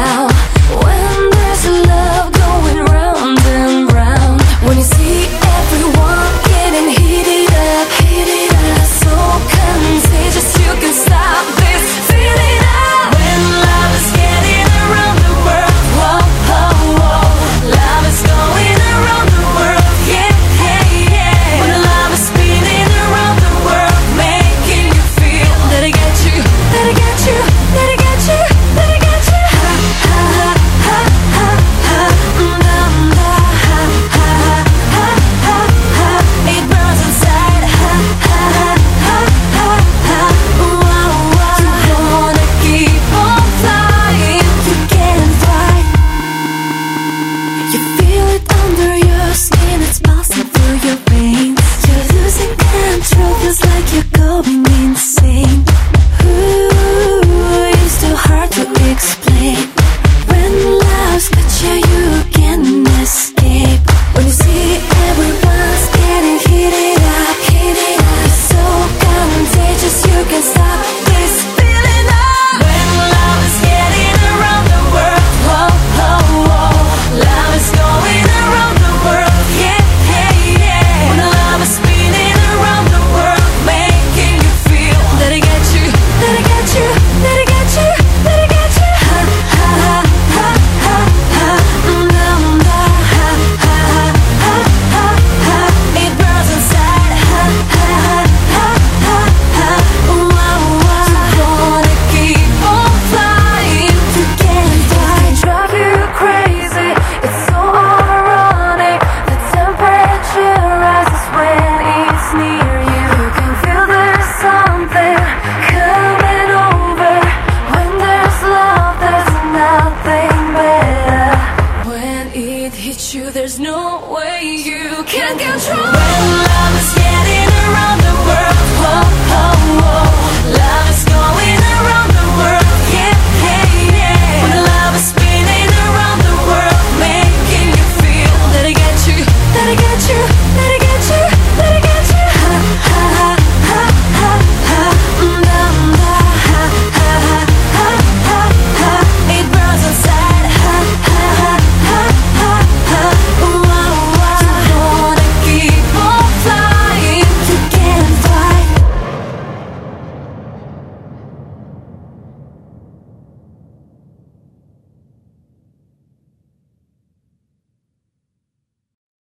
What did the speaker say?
now. When there's love going round and round, when you see everyone getting heated up, so contagious you can stop this feeling up. When love is getting around the world, whoa, whoa, whoa. Love is going around the world, yeah, yeah, yeah. When love is spinning around the world, making you feel that I get you, that I get you, that I get you, that I get you. Ha, ha, ha, ha, ha, da, da, ha, ha, ha, ha, ha. It burns inside, ha, ha, ha, ha, ha. Wow, wow. You wanna keep on flying, you can't fly. You feel it under your skin, it's passing through your veins. You're losing control, feels like you're going insane. Ooh, it's too hard to explain. When love's got you, you can't escape. When you see everyone's getting heated up, it's so contagious you can stop this feeling up. When love is getting around the world, whoa, whoa, whoa. Love is going around the world, yeah, yeah, yeah. When love is spinning around the world, making you feel that I get you, that I get you, that I get you, that I get you. Ha, ha, ha, ha, ha, da, da, ha, ha, ha, ha, ha. It burns inside, ha, ha, ha, ha, ha. Wow, wow. You wanna keep on flying, you can't fly. Drive you crazy, it's so ironic. The temperature rises when it's near you. You can feel there's something coming over. When there's love, there's nothing better. When it hits you, there's no way you can control.